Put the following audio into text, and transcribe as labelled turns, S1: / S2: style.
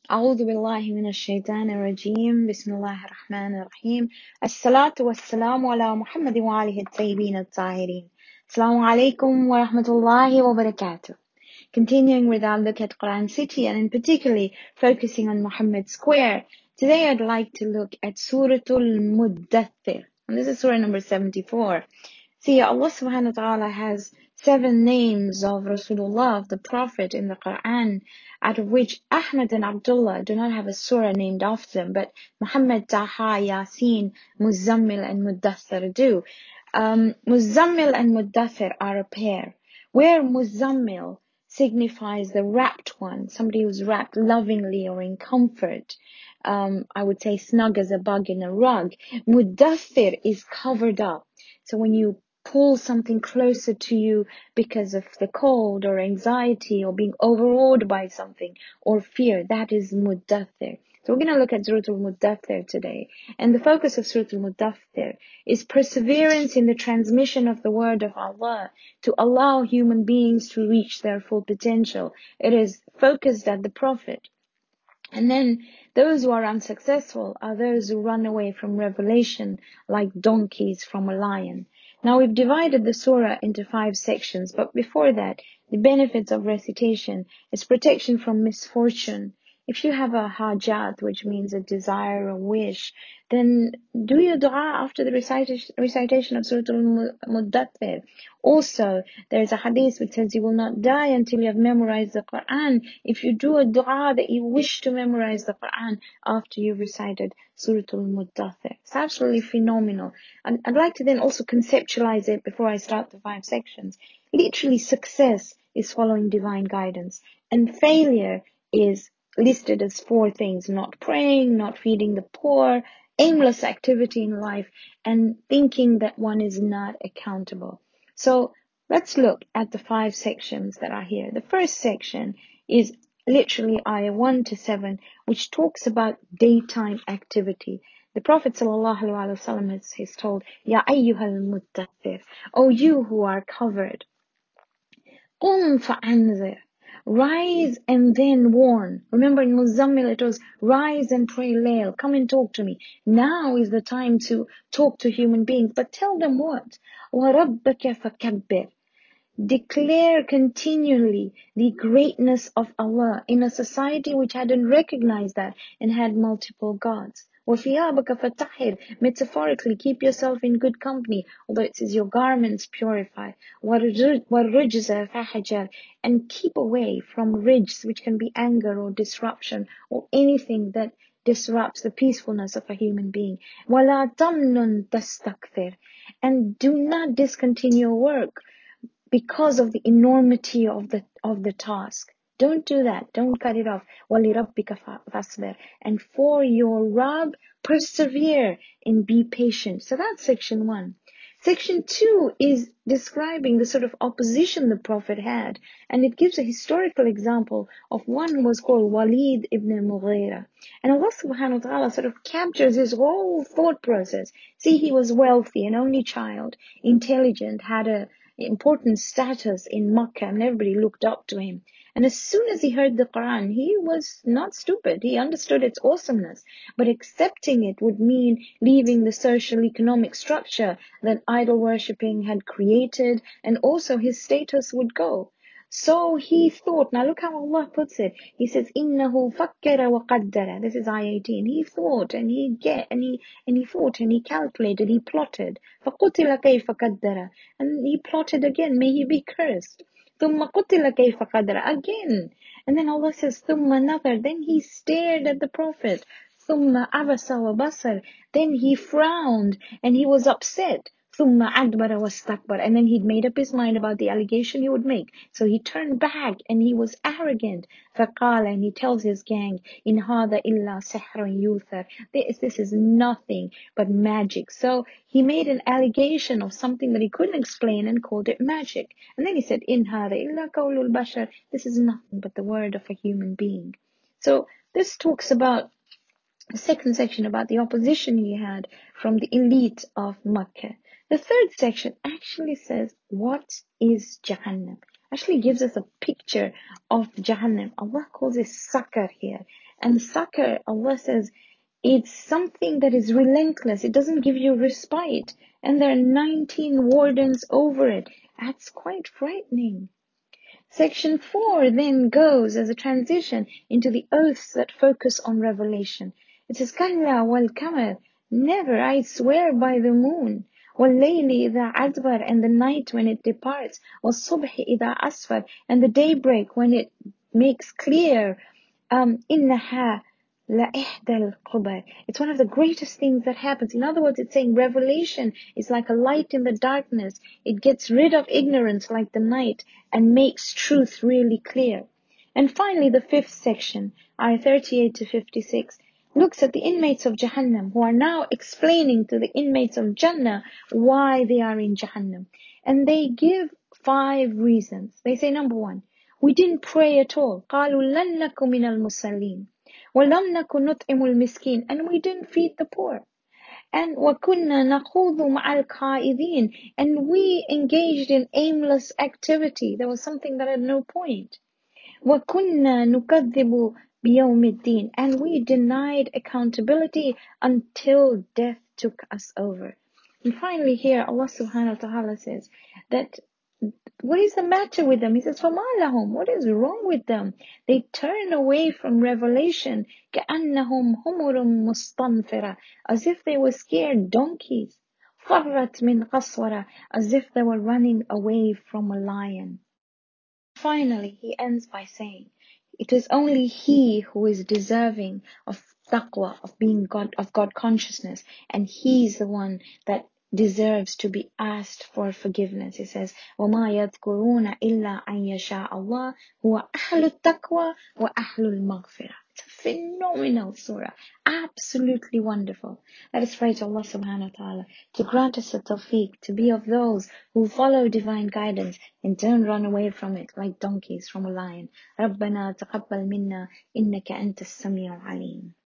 S1: أعوذ بالله من الشيطان الرجيم بسم الله الرحمن الرحيم الصلاة والسلام على محمد وآله الطيبين الطاهرين Assalamu alaikum wa rahmatullahi wa barakatuh. Continuing with our look at Quran City and in particularly focusing on Muhammad Square, today I'd like to look at Suratul Muddathir. And this is Surah number 74. See, Allah subhanahu wa ta'ala has 7 names of Rasulullah, of the Prophet in the Quran, out of which Ahmad and Abdullah do not have a surah named after them, but Muhammad, Taha, Yasin, Muzammil and Muddathir do. Muzammil and Muddathir are a pair, where Muzammil signifies the wrapped one, somebody who's wrapped lovingly or in comfort. I would say snug as a bug in a rug. Muddathir is covered up. So when you pull something closer to you because of the cold or anxiety or being overawed by something or fear, that is Muddathir. So we're going to look at Surah Al-Muddathir today. And the focus of Surah Al-Muddathir is perseverance in the transmission of the word of Allah to allow human beings to reach their full potential. It is focused at the Prophet. And then those who are unsuccessful are those who run away from revelation like donkeys from a lion. Now we've divided the surah into 5 sections, but before that, the benefits of recitation is protection from misfortune. If you have a hajat, which means a desire, a wish, then do your dua after the recitation of Surah Al-Muddathir. Also, there's a hadith which says you will not die until you have memorized the Quran. If you do a dua that you wish to memorize the Quran after you've recited Surah Al-Muddathir. It's absolutely phenomenal. And I'd like to then also conceptualize it before I start the 5 sections. Literally, success is following divine guidance, and failure is listed as 4 things: not praying, not feeding the poor, aimless activity in life, and thinking that one is not accountable. So let's look at the 5 sections that are here. The first section is literally ayah 1 to 7, which talks about daytime activity. The Prophet ﷺ has told, Ya ayyuhal muddathir, O you who are covered, qum fa'anzir, rise and then warn. Remember in Muzammil it was rise and pray layl, come and talk to me. Now is the time to talk to human beings, but tell them what? وَرَبَّكَ فَكَبِّرْ, declare continually the greatness of Allah in a society which hadn't recognized that and had multiple gods. وَثِيَابَكَ فَطَهِّرْ, metaphorically, keep yourself in good company, although it says your garments purify. وَالرُّجْزَ فَحَجَرْ, and keep away from rijs, which can be anger or disruption or anything that disrupts the peacefulness of a human being. وَلَا تَمْنُنْ تَسْتَكْثِرْ, and do not discontinue your work because of the enormity of the task. Don't do that. Don't cut it off. وَلِرَبِّكَ فَاصْبِرْ, and for your Rabb, persevere and be patient. So that's section 1. Section 2 is describing the sort of opposition the Prophet had, and it gives a historical example of one who was called Walid ibn Mughira. And Allah subhanahu wa ta'ala sort of captures his whole thought process. See, he was wealthy, an only child, intelligent, had a important status in Makkah, and everybody looked up to him. And as soon as he heard the Quran, he was not stupid. He understood its awesomeness. But accepting it would mean leaving the social economic structure that idol worshipping had created, and also his status would go. So he thought, now look how Allah puts it. He says, إِنَّهُ فَكَّرَ وَقَدَّرَ. This is ayah 18. He thought and he thought and he calculated, he plotted. فَقُتِلَ كَيْفَ قَدَّرَ. And he plotted again, may he be cursed. ثُمَّ قُتِلَ كَيْفَ قَدَّرَ, again. And then Allah says, ثُمَّ نَظَرَ. Then he stared at the Prophet. ثُمَّ عَبَسَ وَبَصَرَ. Then he frowned and he was upset. ثُمَّ أَدْبَرَ وَاسْتَكْبَرَ. And then he'd made up his mind about the allegation he would make. So he turned back and he was arrogant. فَقَالَ, and he tells his gang, إِنْ هَذَا إِلَّا سِحْرٌ يُؤْثَرُ. This is nothing but magic. So he made an allegation of something that he couldn't explain and called it magic. And then he said, إِنْ هَذَا إِلَّا قَوْلُ الْبَشَرِ. This is nothing but the word of a human being. So this talks about the second section, about the opposition he had from the elite of Makkah. The third section actually says, what is Jahannam? Actually gives us a picture of Jahannam. Allah calls it Sakar here. And Sakar, Allah says, it's something that is relentless. It doesn't give you respite. And there are 19 wardens over it. That's quite frightening. Section 4 then goes as a transition into the oaths that focus on revelation. It says, Kalla wal kamar, never, I swear by the moon. Wal layli idha adbar, and the night when it departs. Wal subhi idha asfar, and the daybreak when it makes clear. Innaha la ihdal qubar. It's one of the greatest things that happens. In other words, it's saying revelation is like a light in the darkness. It gets rid of ignorance like the night and makes truth really clear. And finally, the fifth section, ayah 38 to 56, looks at the inmates of Jahannam, who are now explaining to the inmates of Jannah why they are in Jahannam. And they give 5 reasons. They say, number 1, we didn't pray at all. قالوا لن نكن من المصلين ولم نكن نطعم المسكين, and we didn't feed the poor. And وكنا نخوض مع الخائضين, and we engaged in aimless activity. There was something that had no point. وكنا نكذب بيوم الدين, and we denied accountability until death took us over. And finally here Allah subhanahu wa ta'ala says that what is the matter with them? He says, فَمَا لَهُمْ, what is wrong with them? They turn away from revelation, كَأَنَّهُمْ حُمُرٌ مُسْتَنْفِرَةٌ, as if they were scared donkeys. فَرَّتْ مِنْ قَسْوَرَةٍ, as if they were running away from a lion. Finally, he ends by saying, it is only he who is deserving of taqwa, of being God, of God consciousness, and he's the one that deserves to be asked for forgiveness. He says, وَمَا يَذْكُرُونَ إِلَّا أَن يَشَاءَ اللَّهُ هُوَ أَهْلُ التَّقْوَى وَأَهْلُ الْمَغْفِرَةِ. It's a phenomenal surah, absolutely wonderful. Let us pray to Allah subhanahu wa ta'ala to grant us the tawfiq to be of those who follow divine guidance and don't run away from it like donkeys from a lion. رَبَّنَا تَقَبَّلْ مِنَّا إِنَّكَ أَنْتَ السَّمِيعُ الْعَلِيمُ.